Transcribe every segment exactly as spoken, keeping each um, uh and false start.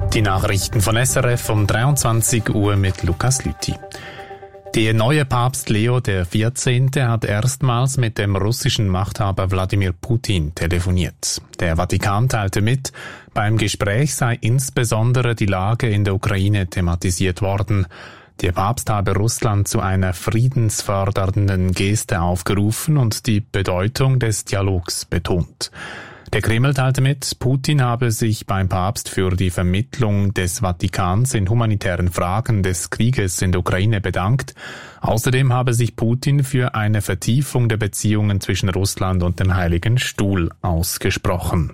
Die Nachrichten von S R F um dreiundzwanzig Uhr mit Lukas Lüthi. Der neue Papst Leo der vierzehnte hat erstmals mit dem russischen Machthaber Wladimir Putin telefoniert. Der Vatikan teilte mit, beim Gespräch sei insbesondere die Lage in der Ukraine thematisiert worden. Der Papst habe Russland zu einer friedensfördernden Geste aufgerufen und die Bedeutung des Dialogs betont. Der Kreml teilte mit, Putin habe sich beim Papst für die Vermittlung des Vatikans in humanitären Fragen des Krieges in der Ukraine bedankt. Außerdem habe sich Putin für eine Vertiefung der Beziehungen zwischen Russland und dem Heiligen Stuhl ausgesprochen.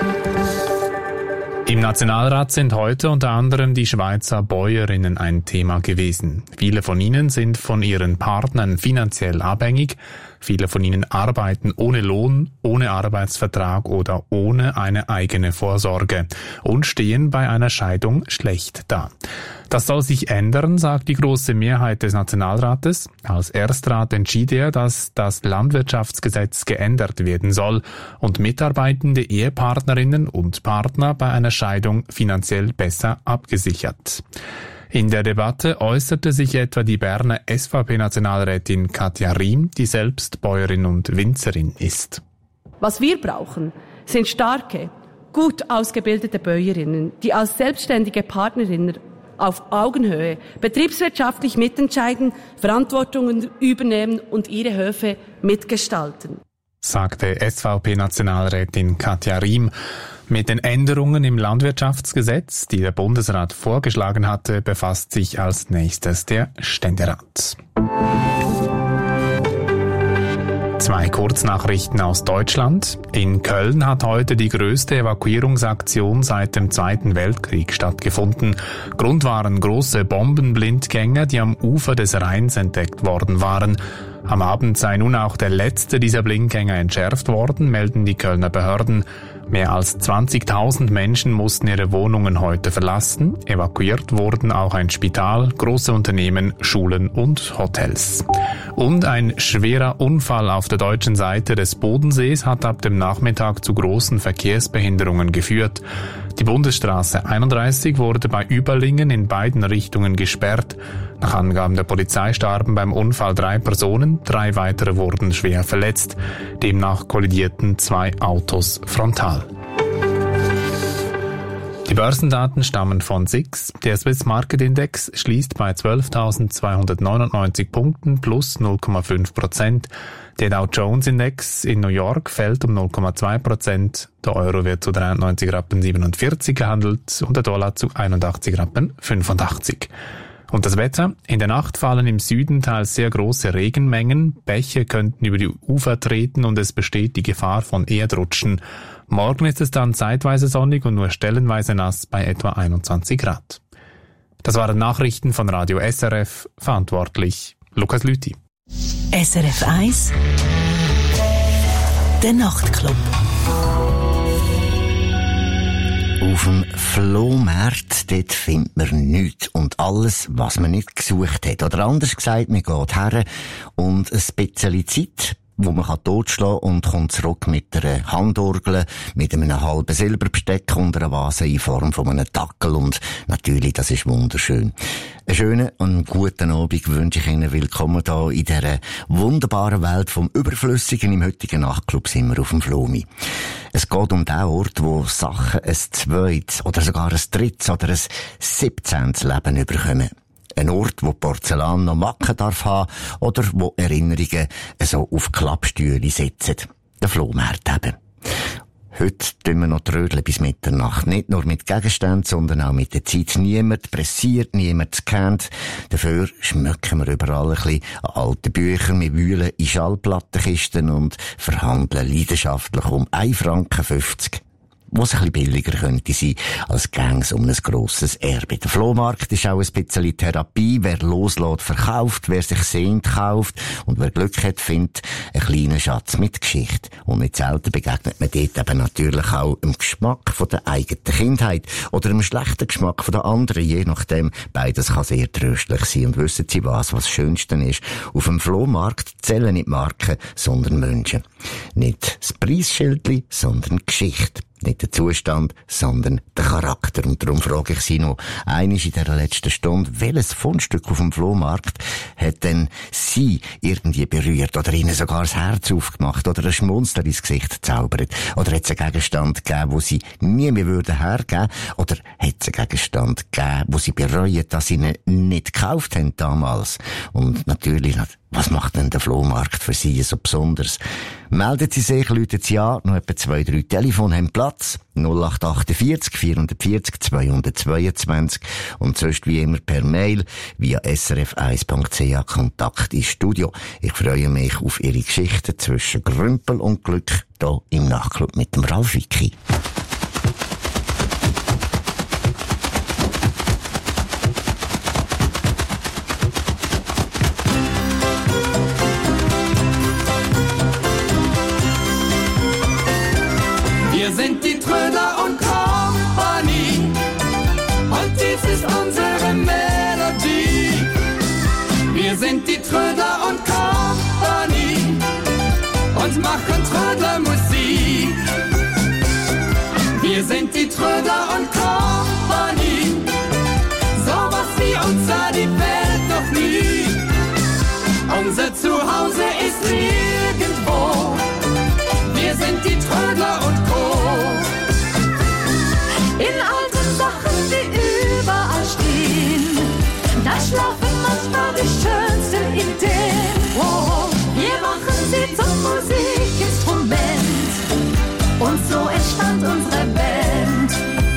Im Nationalrat sind heute unter anderem die Schweizer Bäuerinnen ein Thema gewesen. Viele von ihnen sind von ihren Partnern finanziell abhängig. Viele von ihnen arbeiten ohne Lohn, ohne Arbeitsvertrag oder ohne eine eigene Vorsorge und stehen bei einer Scheidung schlecht da. Das soll sich ändern, sagt die große Mehrheit des Nationalrates. Als Erstrat entschied er, dass das Landwirtschaftsgesetz geändert werden soll und mitarbeitende Ehepartnerinnen und Partner bei einer Scheidung finanziell besser abgesichert. In der Debatte äußerte sich etwa die Berner S V P-Nationalrätin Katja Riem, die selbst Bäuerin und Winzerin ist. Was wir brauchen, sind starke, gut ausgebildete Bäuerinnen, die als selbstständige Partnerinnen auf Augenhöhe betriebswirtschaftlich mitentscheiden, Verantwortungen übernehmen und ihre Höfe mitgestalten, sagte S V P-Nationalrätin Katja Riem. Mit den Änderungen im Landwirtschaftsgesetz, die der Bundesrat vorgeschlagen hatte, befasst sich als nächstes der Ständerat. Zwei Kurznachrichten aus Deutschland. In Köln hat heute die größte Evakuierungsaktion seit dem Zweiten Weltkrieg stattgefunden. Grund waren große Bombenblindgänger, die am Ufer des Rheins entdeckt worden waren. Am Abend sei nun auch der letzte dieser Blindgänger entschärft worden, melden die Kölner Behörden. Mehr als zwanzigtausend Menschen mussten ihre Wohnungen heute verlassen. Evakuiert wurden auch ein Spital, große Unternehmen, Schulen und Hotels. Und ein schwerer Unfall auf der deutschen Seite des Bodensees hat ab dem Nachmittag zu großen Verkehrsbehinderungen geführt. Die Bundesstraße einunddreißig wurde bei Überlingen in beiden Richtungen gesperrt. Nach Angaben der Polizei starben beim Unfall drei Personen, drei weitere wurden schwer verletzt. Demnach kollidierten zwei Autos frontal. Die Börsendaten stammen von S I X. Der Swiss Market Index schließt bei zwölftausendzweihundertneunundneunzig Punkten plus null Komma fünf Prozent. Der Dow Jones Index in New York fällt um null Komma zwei Prozent. Der Euro wird zu dreiundneunzig Rappen siebenundvierzig gehandelt und der Dollar zu einundachtzig Rappen fünfundachtzig. Und das Wetter? In der Nacht fallen im Süden teils sehr große Regenmengen. Bäche könnten über die Ufer treten und es besteht die Gefahr von Erdrutschen. Morgen ist es dann zeitweise sonnig und nur stellenweise nass bei etwa einundzwanzig Grad. Das waren Nachrichten von Radio S R F, verantwortlich Lukas Lüthi. S R F eins Der Nachtclub. Auf dem Flohmarkt, dort findet man nichts und alles, was man nicht gesucht hat. Oder anders gesagt, man geht her und ein bisschen Zeit, wo man totschlagen kann und kommt zurück mit einer Handorgel, mit einem halben Silberbesteck und einer Vase in Form von einem Dackel. Und natürlich, das ist wunderschön. Einen schönen und guten Abend wünsche ich Ihnen. Willkommen hier in dieser wunderbaren Welt vom Überflüssigen. Im heutigen Nachtclub sind wir auf dem Flomi. Es geht um den Ort, wo Sachen ein zweites oder sogar ein drittes oder ein siebzehntes Leben überkommen. Ein Ort, wo Porzellan noch Macken darf haben oder wo Erinnerungen so auf Klappstühle sitzen. Der Flohmarkt eben. Heute tun wir noch trödeln bis Mitternacht. Nicht nur mit Gegenständen, sondern auch mit der Zeit. Niemand pressiert, niemand kennt. Dafür schmücken wir überall ein bisschen an alten Büchern. Wir wühlen in Schallplattenkisten und verhandeln leidenschaftlich um ein Franken fünfzig. Was ein bisschen billiger könnte sein, als gäng's um ein grosses Erbe. Der Flohmarkt ist auch ein bisschen Therapie. Wer loslässt, verkauft. Wer sich sehnt, kauft. Und wer Glück hat, findet einen kleinen Schatz mit Geschichte. Und nicht selten begegnet man dort eben natürlich auch im Geschmack von der eigenen Kindheit. Oder im schlechten Geschmack von der anderen. Je nachdem, beides kann sehr tröstlich sein. Und wissen Sie was, was das Schönste ist? Auf dem Flohmarkt zählen nicht Marken, sondern Menschen. Nicht das Preisschildli, sondern Geschichte. Nicht der Zustand, sondern der Charakter. Und darum frage ich Sie noch einmal in dieser letzten Stunde, welches Fundstück auf dem Flohmarkt hat denn Sie irgendwie berührt oder Ihnen sogar das Herz aufgemacht oder ein Schmunzler ins Gesicht gezaubert? Oder hat es einen Gegenstand gegeben, wo Sie nie mehr würden hergeben? Oder hat es einen Gegenstand gegeben, wo Sie bereuen, dass Sie ihn nicht gekauft haben damals? Und natürlich, was macht denn der Flohmarkt für Sie so besonders? Melden Sie sich, läuten Sie an, noch etwa zwei, drei Telefone haben Platz. null acht achtundvierzig vierhundertvierzig zweihundertzweiundzwanzig und sonst wie immer per Mail via s r f eins punkt c h Kontakt ins Studio. Ich freue mich auf Ihre Geschichten zwischen Grümpel und Glück hier im Nachtclub mit dem Ralf Wicki. Wir sind die Trödler und Company und dies ist unsere Melodie. Wir sind die Trödler und Company und machen Trödlermusik. Wir sind die Trödler und Company, sowas wie uns sah die Welt noch nie. Unser Zuhause ist nirgendwo. Wir sind die Trödler und Co. In alten Sachen, die überall stehen, da schlafen manchmal die schönsten Ideen. Oh, wir machen sie zum Musikinstrument und so entstand unsere Band.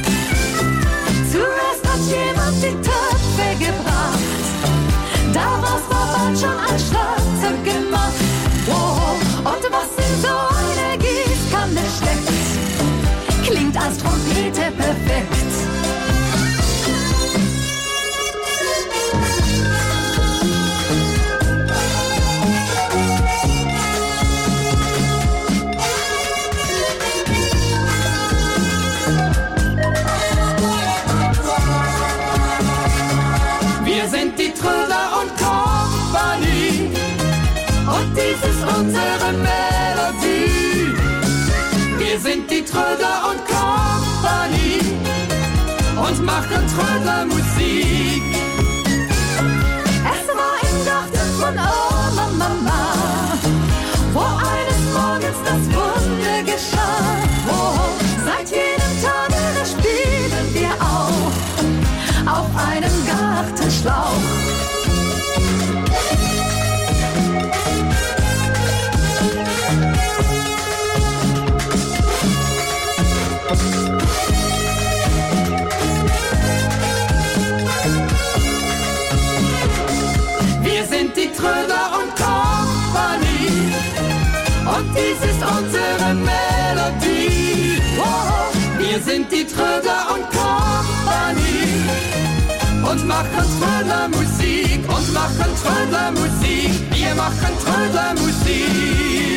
Zuerst hat jemand die Töpfe gebracht, daraus war bald schon ein Schlagzeug gemacht. Oh, und was in so eine Gießkanne steckt, klingt als Trompete perfekt. Wir sind die Trödler und Company und dies ist unsere Melodie. Wir sind die Trödler und Company und machen Trödlermusik. Es war im Garten von Oma Mama, wo eines Morgens das Wunder geschah. Oh, seit jenem Tage, da spielen wir auch auf einem Gartenschlauch. Wir sind die Trödler und Company und dies ist unsere Melodie. Oh, wir sind die Trödler und Company und machen Trödlermusik und machen Trödlermusik. Wir machen Trödlermusik.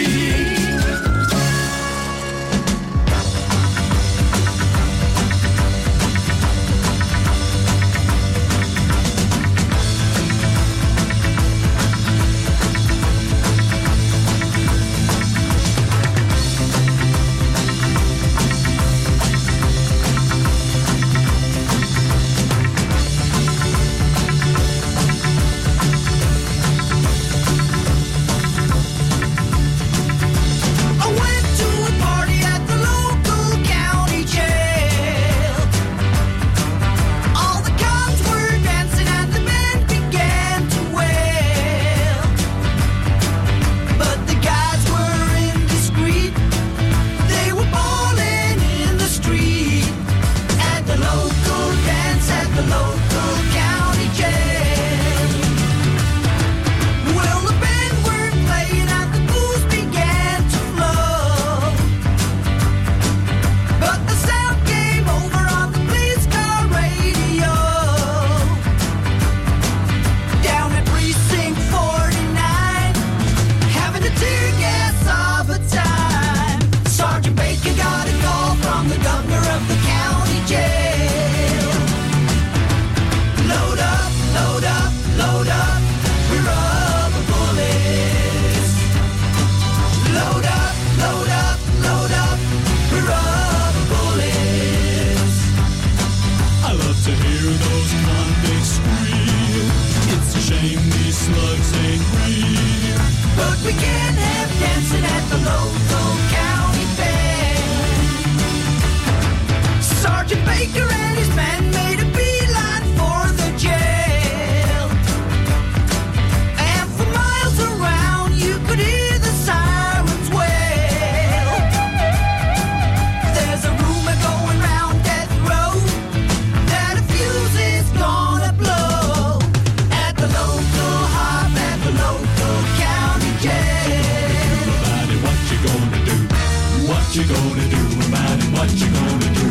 local county band. Sergeant Baker and his men made a beeline for the jail. And for miles around you could hear the sirens wail. There's a rumor going round death row that a fuse is gonna blow at the local hop, at the local county jail. About it, what you gonna do? What you gonna do about it? What you gonna do?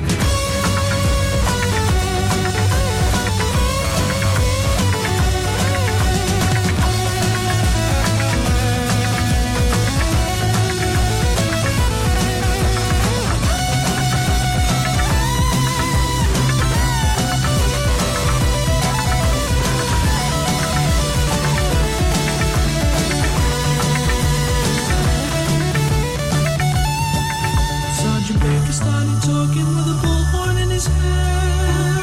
Sergeant Baker started talking with a bullhorn in his hand.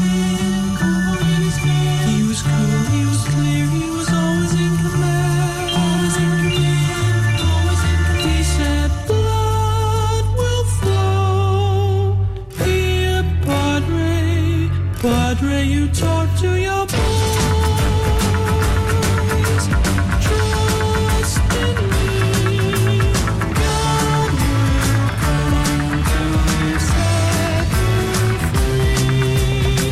He was cool, he was clear, he was always in command. Always in command, always in command. He said, blood will flow. Here, Padre, Padre, you talk to your boys. Trust in me. God will come to set you free.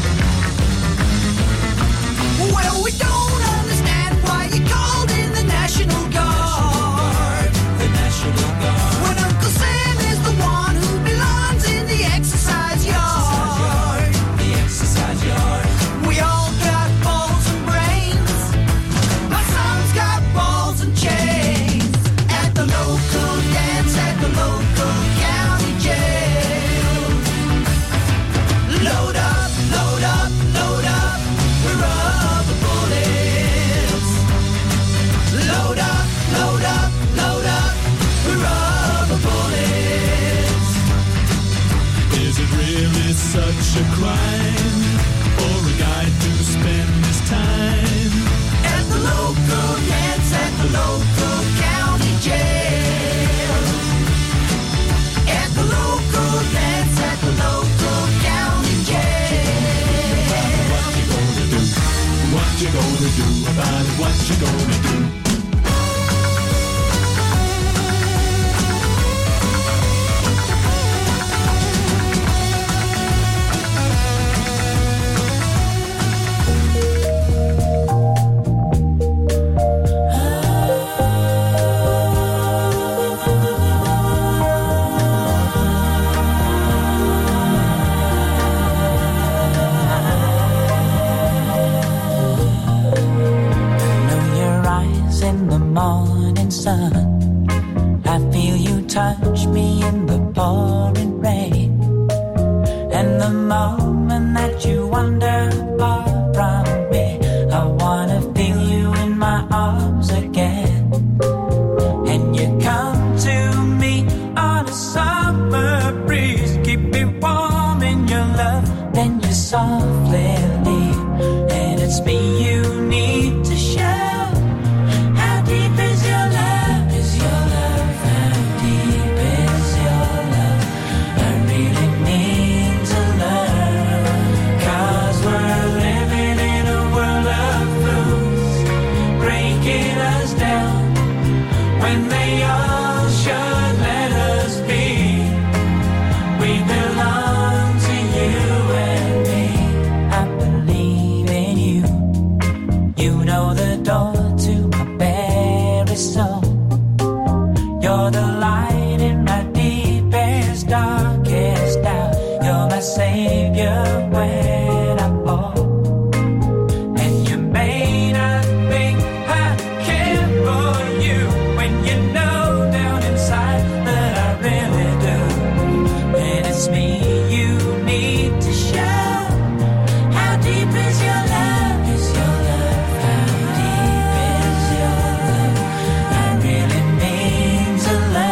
Well, we don't understand why you called in the National Guard. The National Guard. When Uncle Sam is the one who belongs in the exercise yard. The exercise yard. We all got balls and brains. My son's got balls and chains. At the local dance, at the local county jail. Load up, load up, load up. We're rubber bullets. Load up, load up, load up. We're rubber bullets. Is it really such a crime for a guy to spend his time? At the local dance, at the local county jail. At the local dance, at the local county jail. What you gonna do? What you gonna do about it? What you gonna do? Know your eyes in the morning sun. I feel you touch me in the pouring rain. And the moment that you wander far from me, I wanna feel you in my arms again. And you come to me on a summer breeze, keep me warm in your love, then you softly leave. And it's me you need to show. How deep is your love? Is your love? How deep is your love? I really need to learn. 'Cause we're living in a world of fools, breaking us down when they all should let us be. We belong to you and me. I believe in you. You know the door to my very soul. You're the light in my deepest, darkest doubt. You're my savior when I fall. And you may not think I care for you when you know down inside that I really do. And it's me you need to show. How deep is your love? Is your love? How deep is your love? I really mean to love.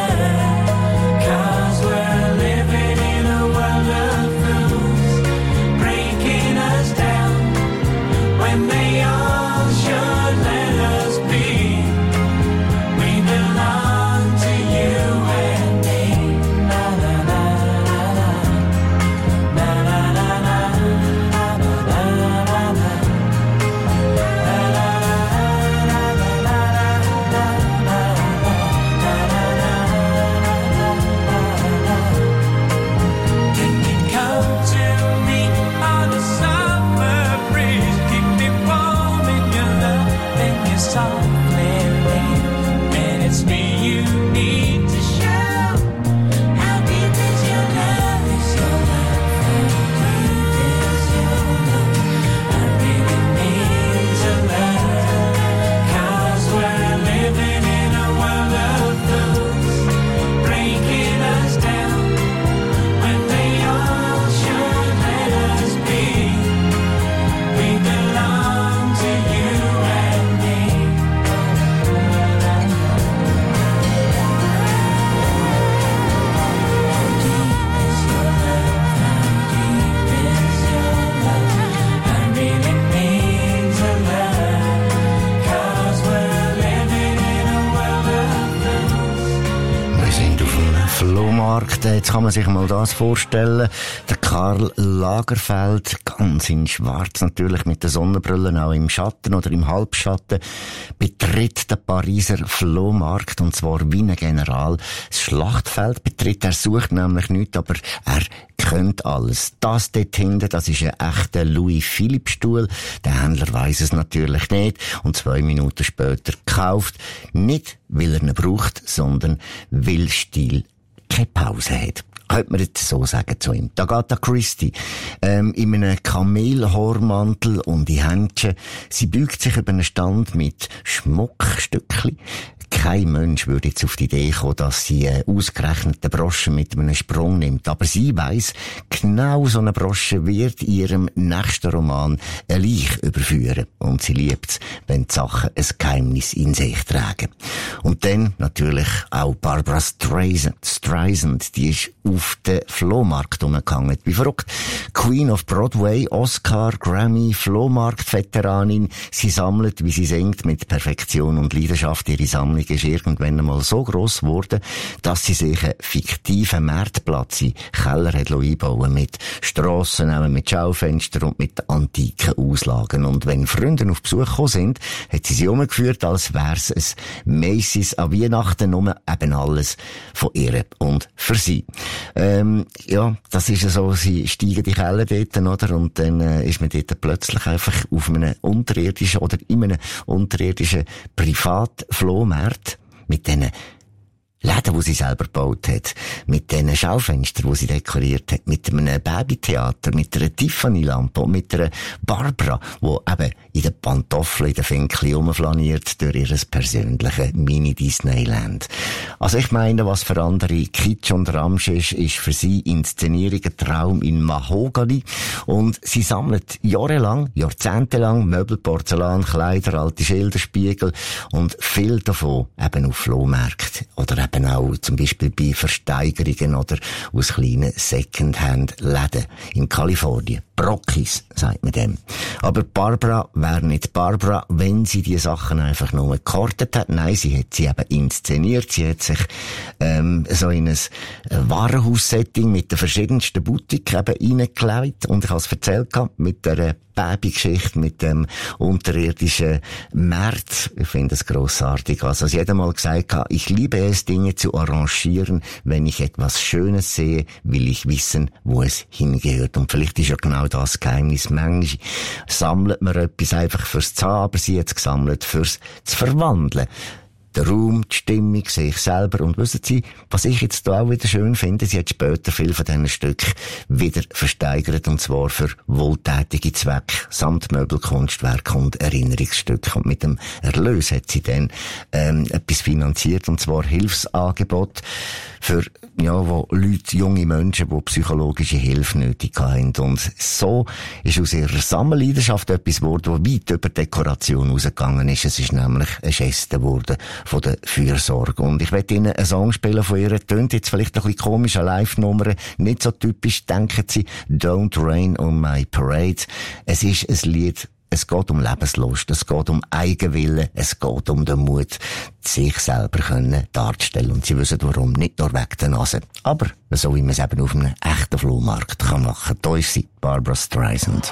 Flohmarkt. Jetzt kann man sich mal das vorstellen. Der Karl Lagerfeld, ganz in schwarz natürlich, mit der Sonnenbrille auch im Schatten oder im Halbschatten, betritt den Pariser Flohmarkt, und zwar wie ein General. Das Schlachtfeld betritt, er sucht nämlich nichts, aber er kennt alles. Das dort hinten, das ist ein echter Louis-Philippe-Stuhl. Der Händler weiss es natürlich nicht und zwei Minuten später gekauft. Nicht, weil er ihn braucht, sondern weil Stil keine Pause hat. Könnte man jetzt so sagen zu ihm. Agatha Christie, ähm, in einem Kamelhaarmantel und in Händchen. Sie beugt sich über einen Stand mit Schmuckstückchen. Kein Mensch würde jetzt auf die Idee kommen, dass sie äh, ausgerechnete Broschen mit einem Sprung nimmt. Aber sie weiss, genau so eine Brosche wird in ihrem nächsten Roman eine Leiche überführen. Und sie liebt's, wenn die Sachen ein Geheimnis in sich tragen. Und dann natürlich auch Barbara Streisand. Streisand, die ist auf den Flohmarkt umgegangen. Wie verrückt. Queen of Broadway, Oscar, Grammy, Flohmarkt-Veteranin. Sie sammelt, wie sie singt, mit Perfektion und Leidenschaft. Ihre Sammlung ist irgendwann einmal so gross geworden, dass sie sich einen fiktiven Marktplatz in Keller hat einbauen mit Strassen, mit Schaufenstern und mit antiken Auslagen. Und wenn Freunde auf Besuch gekommen sind, hat sie sie umgeführt, als wär's ein Macy's an Weihnachten, nur eben alles von ihr und für sie. Ähm, ja, das ist ja so, sie steigen die Keller dort, oder? Und dann äh, ist man dort plötzlich einfach auf einem unterirdischen oder in einem unterirdischen Privatflohmarkt mit diesen Läden, die sie selber gebaut hat, mit diesen Schaufenstern, die sie dekoriert hat, mit einem Babytheater, mit einer Tiffany-Lampe und mit einer Barbara, die eben in den Pantoffeln, in den Fänkchen rumflaniert durch ihr persönliches Mini-Disneyland. Also ich meine, was für andere Kitsch und Ramsch ist, ist für sie Inszenierung ein Traum in Mahogany. Und sie sammelt jahrelang, jahrzehntelang Möbel, Porzellan, Kleider, alte Schilderspiegel und viel davon eben auf Flohmärkten oder eben auch zum Beispiel bei Versteigerungen oder aus kleinen Secondhand-Läden in Kalifornien. Brockis, sagt man dem. Aber Barbara wäre nicht Barbara, wenn sie die Sachen einfach nur gehortet hat. Nein, sie hat sie eben inszeniert. Sie hat sich ähm, so in ein Warenhaus-Setting mit den verschiedensten Boutiquen eben reingelegt. Und ich habe es erzählt mit der Baby-Geschichte, mit dem unterirdischen Markt. Ich finde es grossartig. Also, sie hat einmal gesagt, ich liebe es, Dinge zu arrangieren. Wenn ich etwas Schönes sehe, will ich wissen, wo es hingehört. Und vielleicht ist ja genau das Geheimnis. Manchmal sammelt man etwas einfach fürs zu haben, aber sie hat es gesammelt fürs zu verwandeln. Der Raum, die Stimmung, sich selber. Und wissen Sie, was ich jetzt da auch wieder schön finde, sie hat später viel von diesen Stücken wieder versteigert, und zwar für wohltätige Zwecke, samt Möbelkunstwerk und Erinnerungsstücke. Und mit dem Erlös hat sie dann ähm, etwas finanziert, und zwar Hilfsangebot für ja, wo Leute, junge Menschen, die psychologische Hilfe nötig haben. Und so ist aus ihrer Sammelleidenschaft etwas geworden, das weit über Dekoration rausgegangen ist. Es ist nämlich eine Geste geworden von der Fürsorge. Und ich werde Ihnen einen Song spielen von ihr. Tönt jetzt vielleicht ein bisschen komisch, eine Live-Nummer, nicht so typisch. Denken Sie, Don't Rain on My Parade. Es ist ein Lied, es geht um Lebenslust, es geht um Eigenwillen, es geht um den Mut, sich selber können darzustellen. Und Sie wissen warum, nicht nur wegen der Nase, aber so wie man es eben auf einem echten Flohmarkt kann machen. Da ist sie, Barbara Streisand.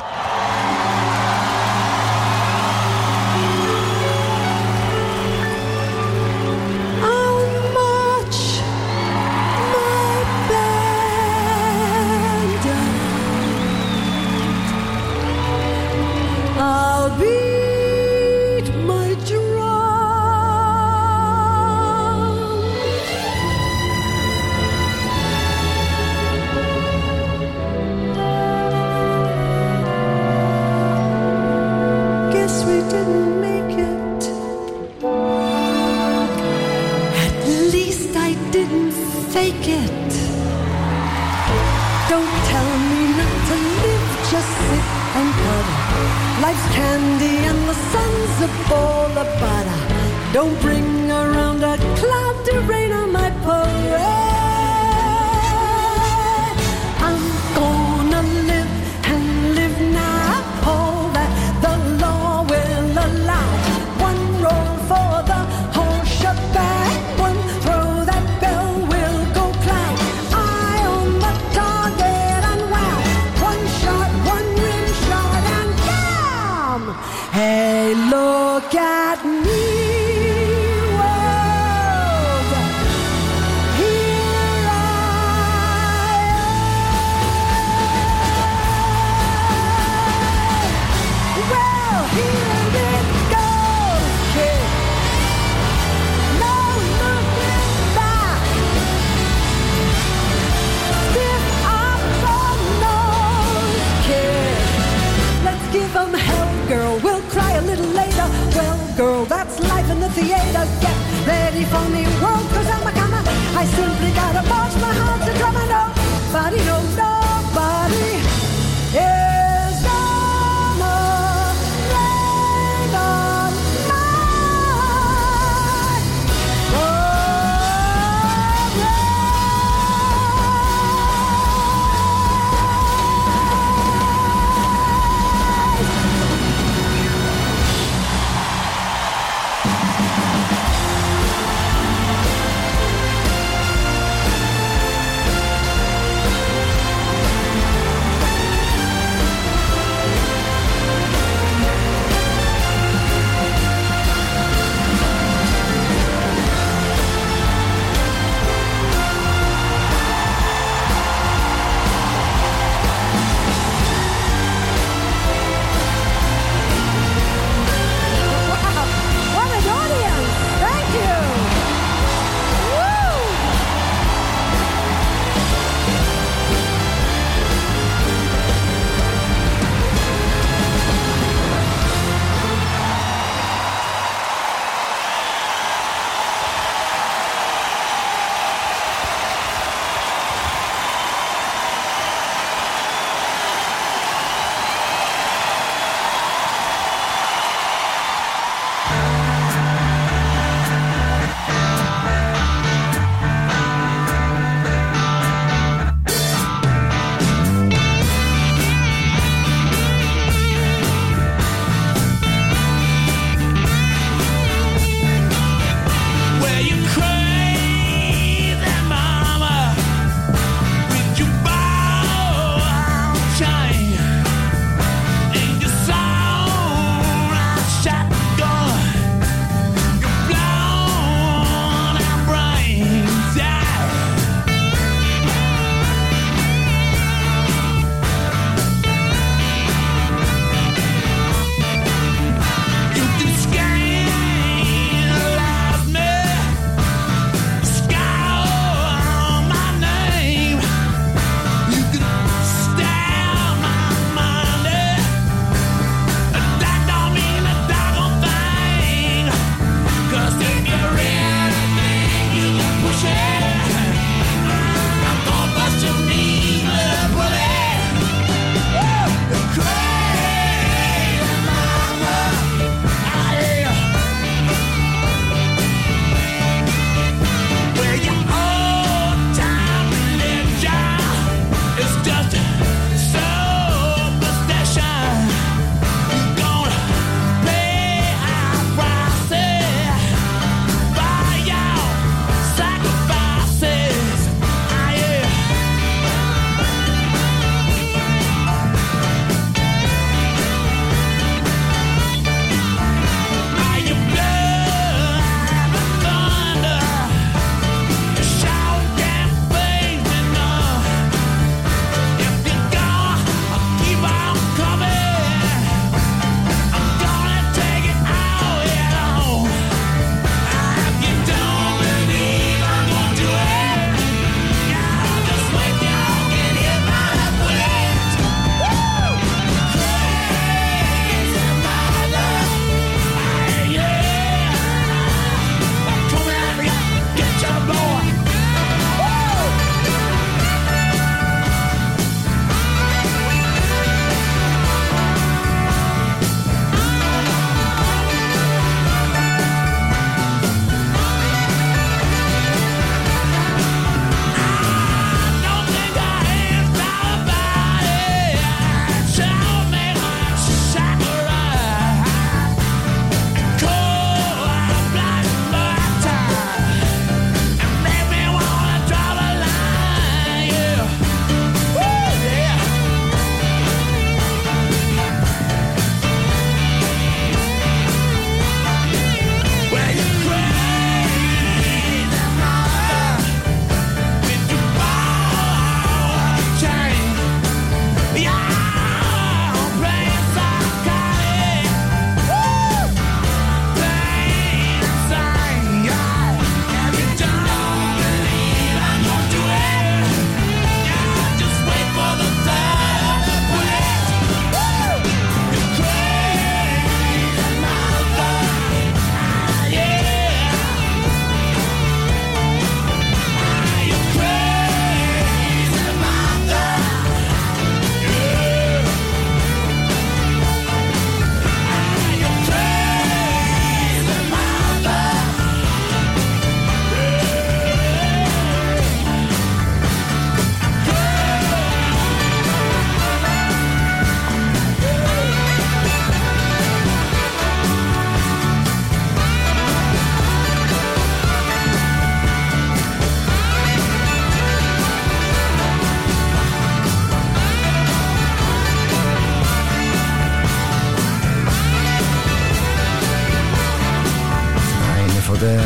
Fake it. Don't tell me not to live, just sit and cuddle. Life's candy and the sun's a bowl of butter. Don't bring around a cloud to rain on my parade. I'm gonna live and live now. All that the law will allow. One roll for the whole shebang. One throw that bell will go clang.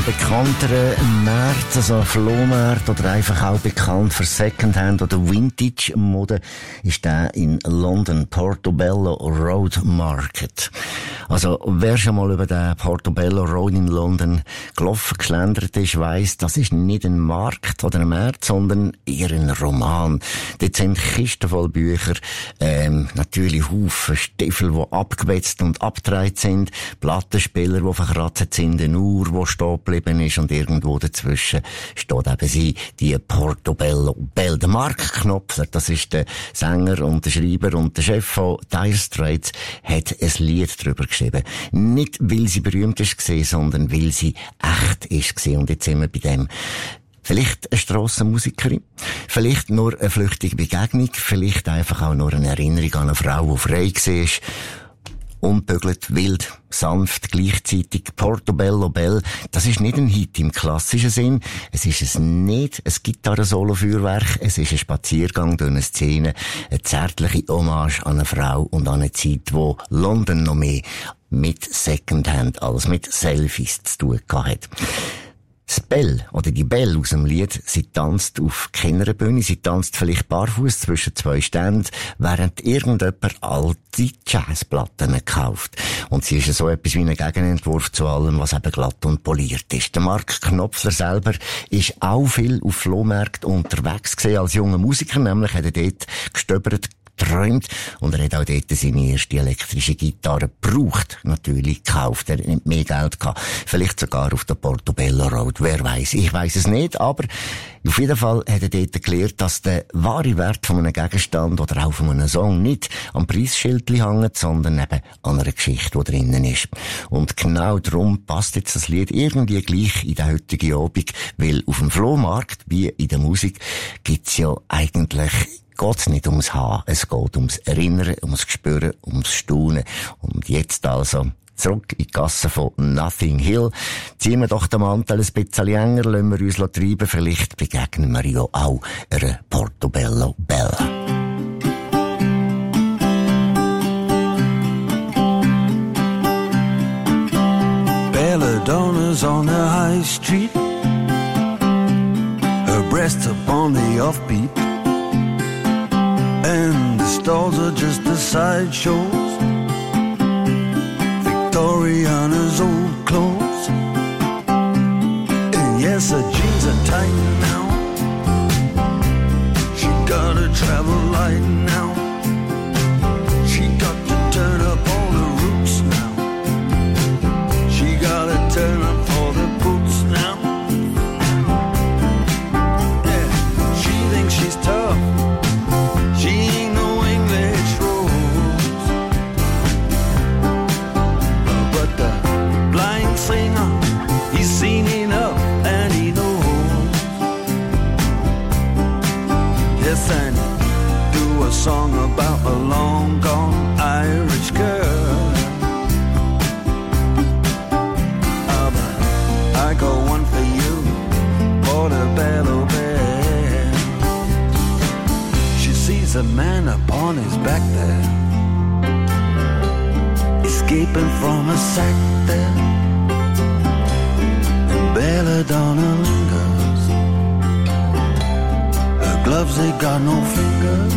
bekannteren Märkten, also Flohmärkte oder einfach auch bekannt für Secondhand oder Vintage-Mode, ist der in London, Portobello Road Market. Also, wer schon mal über den Portobello Road in London gelaufen, geschlendert ist, weiss, das ist nicht ein Markt oder ein Markt, sondern eher ein Roman. Dort sind Kisten voll Bücher, ähm, natürlich Haufen Stiefel, die abgewetzt und abgedreht sind, Plattenspieler, die verkratzt sind, eine Uhr, die stehen geblieben ist und irgendwo dazwischen steht eben sie, die Portobello Bell. Der Mark Knopfler, das ist der Sänger und der Schreiber und der Chef von Dire Straits, hat ein Lied darüber geschrieben. Nicht, weil sie berühmt ist gewesen, sondern weil sie echt ist gewesen. Und jetzt sind wir bei dem. Vielleicht eine Strassenmusikerin, vielleicht nur eine flüchtige Begegnung, vielleicht einfach auch nur eine Erinnerung an eine Frau, die frei war. Unbügelt, wild, sanft, gleichzeitig. Portobello Bell, das ist nicht ein Hit im klassischen Sinn. Es ist es nicht ein Gitarren-Solo-Feuerwerk. Es ist ein Spaziergang durch eine Szene, eine zärtliche Hommage an eine Frau und an eine Zeit, wo London noch mehr mit Secondhand als mit Selfies zu tun hat. Das Bell, oder die Bell aus dem Lied, sie tanzt auf keiner Bühne, sie tanzt vielleicht barfuß zwischen zwei Ständen, während irgendjemand alte Jazzplatten kauft. Und sie ist ja so etwas wie ein Gegenentwurf zu allem, was eben glatt und poliert ist. Der Mark Knopfler selber ist auch viel auf Flohmärkten unterwegs gewesen als junger Musiker, nämlich hat er dort gestöbert, träumt, und er hat auch dort seine erste elektrische Gitarre gebraucht. Natürlich gekauft. Er hat nicht mehr Geld gehabt. Vielleicht sogar auf der Portobello Road. Wer weiß? Ich weiß es nicht, aber auf jeden Fall hat er dort gelernt, dass der wahre Wert von einem Gegenstand oder auch von einem Song nicht am Preisschild hängt, sondern eben an einer Geschichte, die drinnen ist. Und genau darum passt jetzt das Lied irgendwie gleich in den heutigen Abend, weil auf dem Flohmarkt, wie in der Musik, gibt's ja eigentlich geht's nicht ums Haben, es geht ums Erinnern, ums Spüren, ums Staunen. Und jetzt also zurück in die Gasse von Nothing Hill. Ziehen wir doch den Mantel ein bisschen enger, lassen wir uns treiben, vielleicht begegnen wir ja auch einer Portobello Bell. Belladonna's on the high street, her breasts upon the offbeat, and the stalls are just the sideshows, Victoriana's old clothes. And yes, her jeans are tight now, she got a travel light now, she got to turn up all the roofs now, she gotta turn up all the boots now. Yeah, she thinks she's tough, she ain't no English rose, but the blind singer, he's seen enough and he knows. Yes, and do a song about a long gone Irish girl. Ah, but I got one for you, Portobello Bell. She sees a man upon his back there, escaping from a sack there, and Belladonna lingers, her gloves they got no fingers.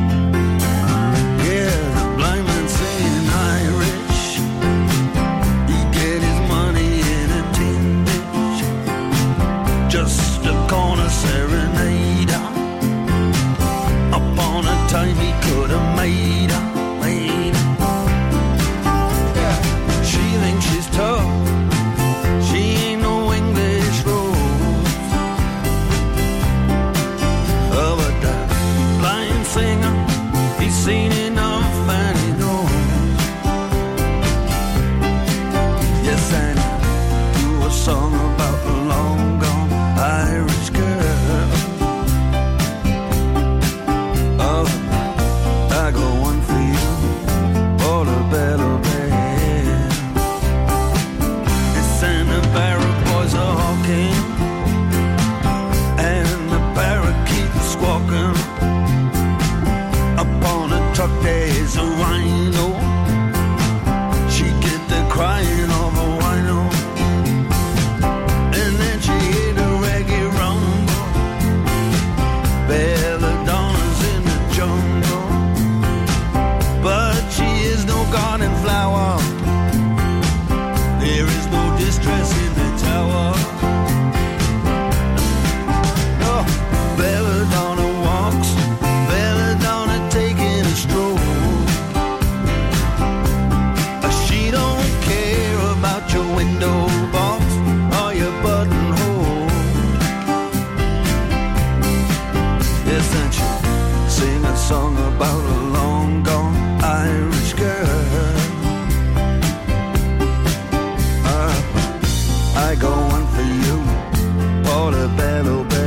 Yeah, the blind man saying Irish, he get his money in a tin dish, just a corner serenader, upon a time he could have made her, made her. Yeah. She thinks she's tough, she ain't no English rose, oh, but the blind singer, song about a long gone Irish girl. Uh, I go one for you, Portobello Bell.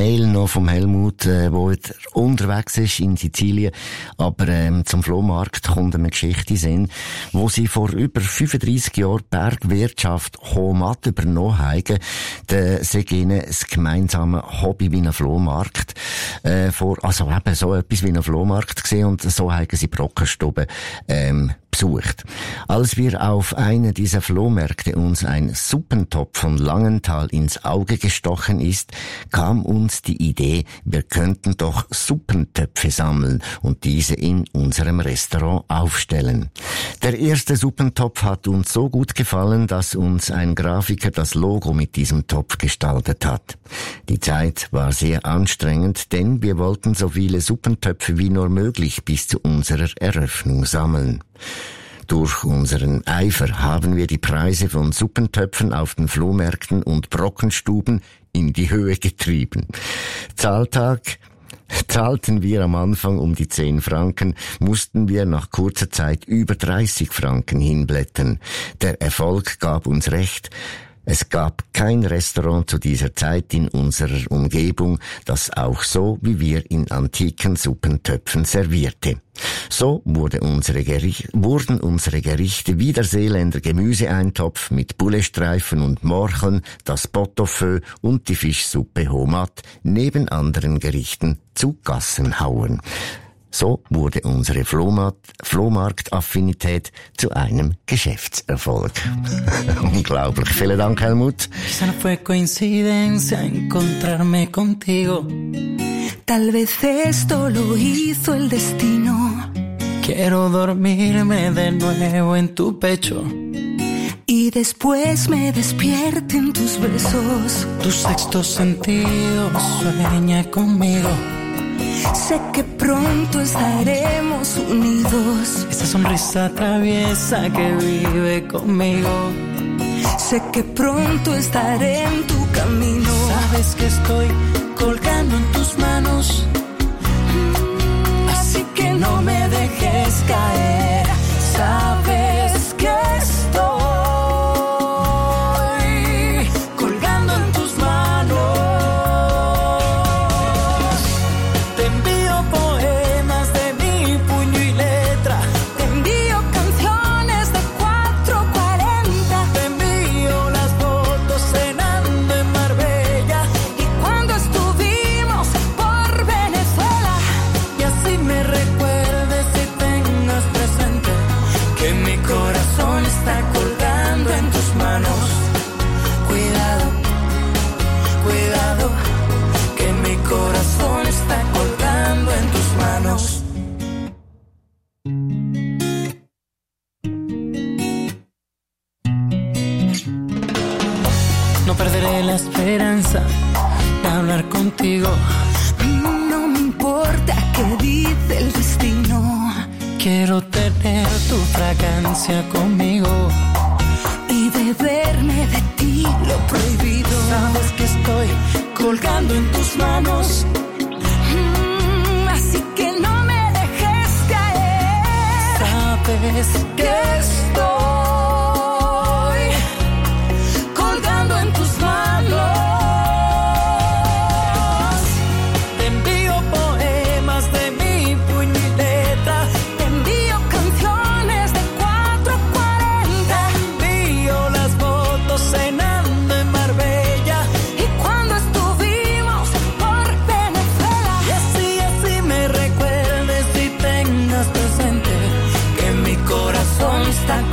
Mail noch vom Helmut, äh, wo er unterwegs ist in Sizilien, aber ähm, zum Flohmarkt kommt eine Geschichte in Sinn, wo sie vor über fünfunddreissig Jahren Bergwirtschaft Homat übernommen haben. Da sei ihnen das gemeinsame Hobby wie ein Flohmarkt äh, vor, also eben so etwas wie ein Flohmarkt gesehen, und so haben sie Brockenstube ähm, besucht. Als wir auf einer dieser Flohmärkte uns ein Suppentopf von Langenthal ins Auge gestochen ist, kam uns die Idee, wir könnten doch Suppentöpfe sammeln und diese in unserem Restaurant aufstellen. Der erste Suppentopf hat uns so gut gefallen, dass uns ein Grafiker das Logo mit diesem Topf gestaltet hat. Die Zeit war sehr anstrengend, denn wir wollten so viele Suppentöpfe wie nur möglich bis zu unserer Eröffnung sammeln. Durch unseren Eifer haben wir die Preise von Suppentöpfen auf den Flohmärkten und Brockenstuben in die Höhe getrieben. Zahltag zahlten wir am Anfang um die zehn Franken, mussten wir nach kurzer Zeit über dreißig Franken hinblättern. Der Erfolg gab uns recht. Es gab kein Restaurant zu dieser Zeit in unserer Umgebung, das auch so wie wir in antiken Suppentöpfen servierte. So wurde unsere Gericht, wurden unsere Gerichte wie der Seeländer Gemüseeintopf mit Bullestreifen und Morcheln, das Pot-au-feu und die Fischsuppe Homat neben anderen Gerichten zu Gassenhauern. So wurde unsere Flohmarkt-Affinität zu einem Geschäftserfolg. Unglaublich. Vielen Dank, Helmut. Quizá no fue coincidencia encontrarme contigo. Tal vez esto lo hizo el destino. Quiero dormirme de nuevo en tu pecho. Y después me despierten tus besos. Tu sexto sentido sueña conmigo. Sé que pronto estaremos unidos. Esa sonrisa traviesa que vive conmigo. Sé que pronto estaré en tu camino. Sabes que estoy colgando en tus manos. Así que no me dejes caer. Sabes que estoy colgando en tus manos. Te envío poemas de mi puño y letra. Te envío canciones de cuatro cuarenta. Te envío las fotos cenando en Marbella. Y cuando estuvimos por Venezuela. Y así me recuerdes y tengas presente que mi corazón está colgando en tus manos. Cuidado, cuidado, que mi corazón está colgando en tus manos. no perderé la esperanza de hablar contigo. No me importa qué dice el destino. Quiero tener tu fragancia conmigo Y beberme de ti lo prohibido. Sabes que estoy colgando en tus manos. Mm, así que no me dejes caer. Sabes Que estoy colgando en tus manos. te envío poemas de mi puño y letra. Te envío canciones de cuatro cuarenta. Te envío las fotos cenando en Marbella. Y cuando estuvimos por Venezuela. Y así, así me recuerdes y tengas presente Que mi corazón está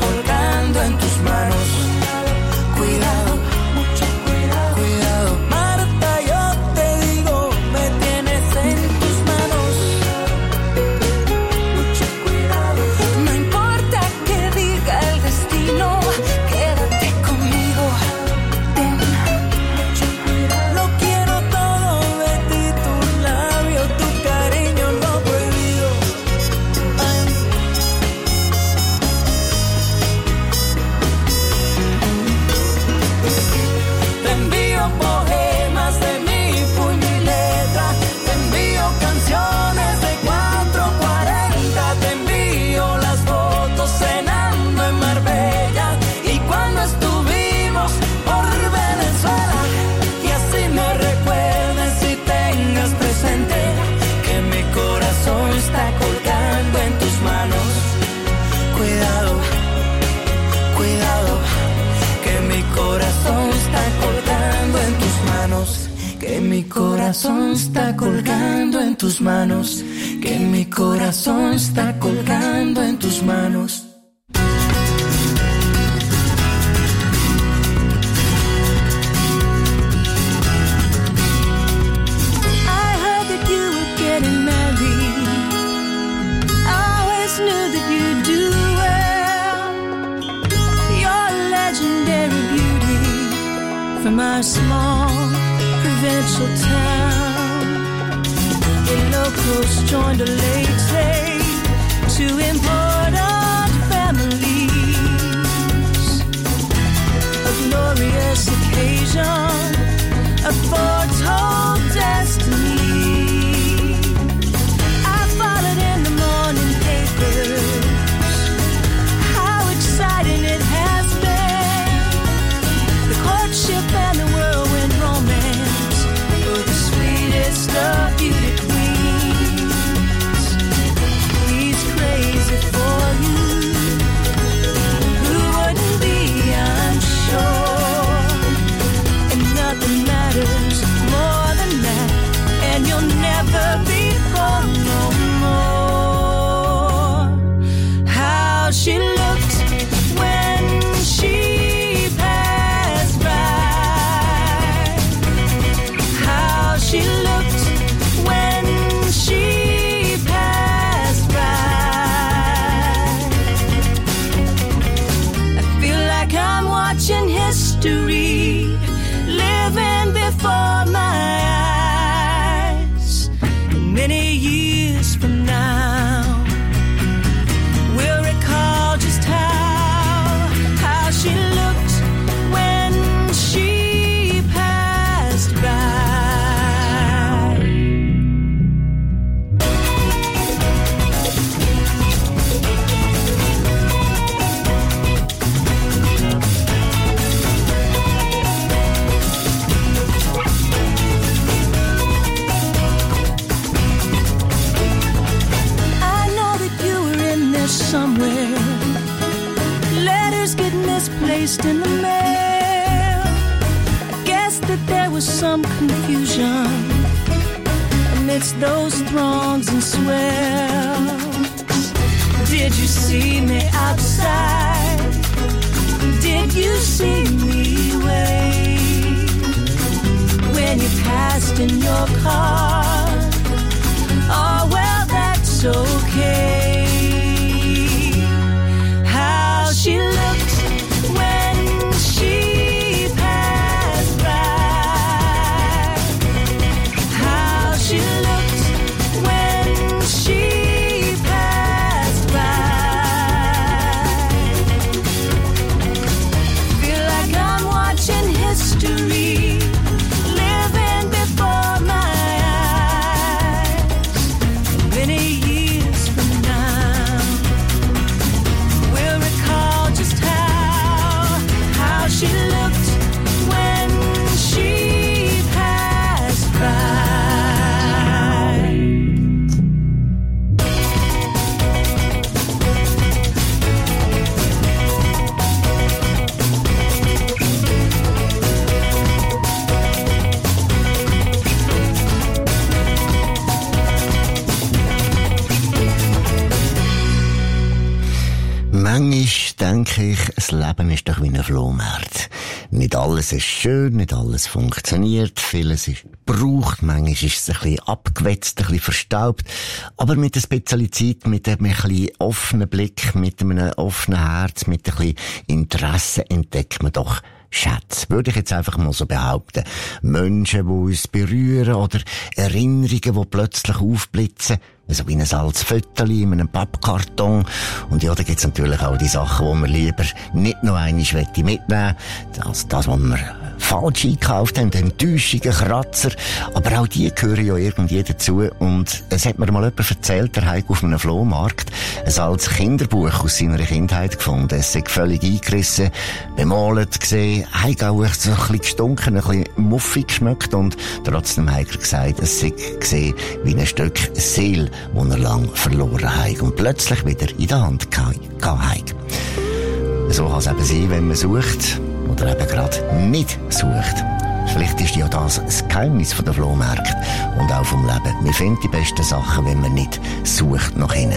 corazón está colgando en tus manos, que mi corazón está colgando en tus manos. I heard that you were getting married. I always knew that you'd do well. You're a legendary beauty from our small provincial town. The locals joined a late trade to important families. A glorious occasion, a foretold destiny. I followed in the morning papers how exciting it has been. The courtship and the whirlwind romance for the sweetest of beauty queens. He's crazy for you. Who wouldn't be, I'm sure. And nothing matters more than that. And you'll never be poor no more. How she looked when she passed by. How she looked when she passed by. I feel like I'm watching history living before my eyes. And many years from now, we'll recall just how, how she looked when she passed by. I know that you were in there somewhere. Letters get misplaced in the mail. I guess that there was some confusion amidst those throngs and swells. Did you see me outside? Did you see me wave when you passed in your car? Oh, well, that's okay. How she looked when she passed by. How she looked when she passed by. Feel like I'm watching history living before my eyes. Many years from now, we'll recall just how, how she looked when she passed by. Manchmal denke ich, das Leben ist doch wie ein Flohmarkt. Nicht alles ist schön, nicht alles funktioniert, vieles ist gebraucht, manchmal ist es ein bisschen abgewetzt, ein bisschen verstaubt. Aber mit ein bisschen Zeit, mit einem ein bisschen offenen Blick, mit einem offenen Herz, mit ein bisschen Interesse entdeckt man doch Schätze, würde ich jetzt einfach mal so behaupten. Menschen, die uns berühren oder Erinnerungen, die plötzlich aufblitzen. So wie ein altes Fötterchen in einem Pappkarton. Und ja, da gibt's natürlich auch die Sachen, die man lieber nicht noch einmal mitnehmen möchte. Das, das, was wir falsch eingekauft haben, Enttäuschungen, Kratzer. Aber auch die gehören ja irgendwie dazu. Und es hat mir mal jemand erzählt, der hat auf einem Flohmarkt ein altes Kinderbuch aus seiner Kindheit gefunden. Es ist völlig eingerissen, bemalt gesehen, hat auch so ein bisschen gestunken, ein bisschen muffig geschmeckt. Und trotzdem hat er gesagt, es sei gesehen wie ein Stück Seele, das er lang verloren hat und plötzlich wieder in der Hand hatte. So kann es eben sein, wenn man sucht oder eben gerade nicht sucht. Vielleicht ist ja das das Geheimnis von der Flohmärkte und auch vom Leben. Wir finden die besten Sachen, wenn man nicht sucht nach ihnen.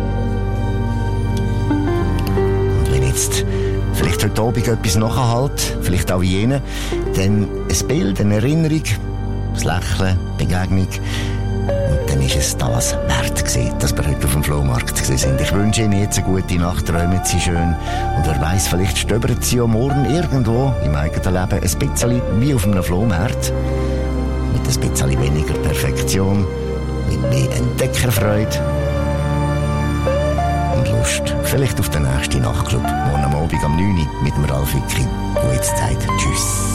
Und wenn jetzt vielleicht heute Abend etwas nachhalt, vielleicht auch jene, dann ein Bild, eine Erinnerung, das Lächeln, Begegnung. Und dann ist es das wert gewesen, dass wir heute auf dem Flohmarkt sind. Ich wünsche Ihnen jetzt eine gute Nacht, träumen Sie schön. Und wer weiss, vielleicht stöbern Sie ja morgen irgendwo im eigenen Leben ein bisschen wie auf einem Flohmarkt. Mit ein bisschen weniger Perfektion, mit mehr Entdeckerfreude und Lust. Vielleicht auf den nächsten Nachtclub, morgen am Abend um neun Uhr mit dem Ralf Wicki. Gute Zeit. Tschüss.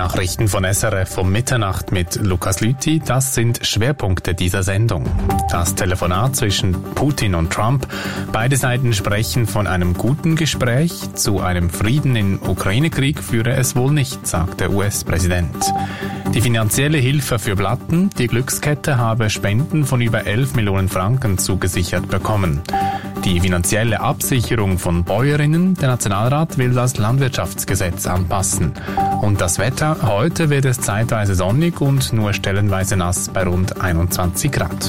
Nachrichten von S R F um Mitternacht mit Lukas Lüthi. Das sind Schwerpunkte dieser Sendung. Das Telefonat zwischen Putin und Trump. Beide Seiten sprechen von einem guten Gespräch. Zu einem Frieden im Ukraine-Krieg führe es wohl nicht, sagt der U S-Präsident. Die finanzielle Hilfe für Blatten. Die Glückskette habe Spenden von über elf Millionen Franken zugesichert bekommen. Die finanzielle Absicherung von Bäuerinnen. Der Nationalrat will das Landwirtschaftsgesetz anpassen. Und das Wetter. Heute wird es zeitweise sonnig und nur stellenweise nass bei rund einundzwanzig Grad.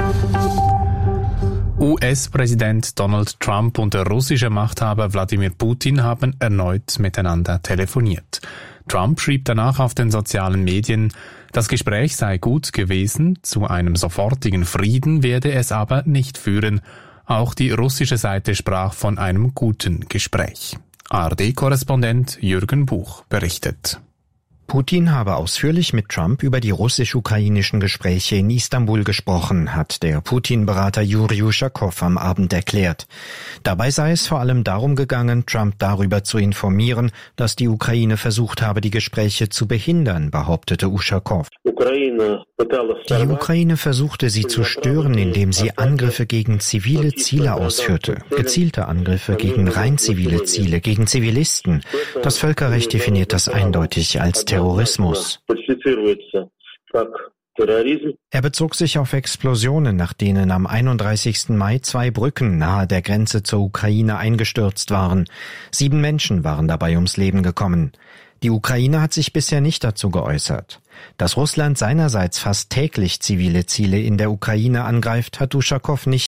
U S-Präsident Donald Trump und der russische Machthaber Wladimir Putin haben erneut miteinander telefoniert. Trump schrieb danach auf den sozialen Medien, das Gespräch sei gut gewesen, zu einem sofortigen Frieden werde es aber nicht führen. Auch die russische Seite sprach von einem guten Gespräch. A R D-Korrespondent Jürgen Buch berichtet. Putin habe ausführlich mit Trump über die russisch-ukrainischen Gespräche in Istanbul gesprochen, hat der Putin-Berater Juri Uschakow am Abend erklärt. Dabei sei es vor allem darum gegangen, Trump darüber zu informieren, dass die Ukraine versucht habe, die Gespräche zu behindern, behauptete Uschakow. Die Ukraine versuchte sie zu stören, indem sie Angriffe gegen zivile Ziele ausführte. Gezielte Angriffe gegen rein zivile Ziele, gegen Zivilisten. Das Völkerrecht definiert das eindeutig als Terrorismus. Er bezog sich auf Explosionen, nach denen am einunddreißigsten Mai zwei Brücken nahe der Grenze zur Ukraine eingestürzt waren. Sieben Menschen waren dabei ums Leben gekommen. Die Ukraine hat sich bisher nicht dazu geäußert. Dass Russland seinerseits fast täglich zivile Ziele in der Ukraine angreift, hat Uschakow nicht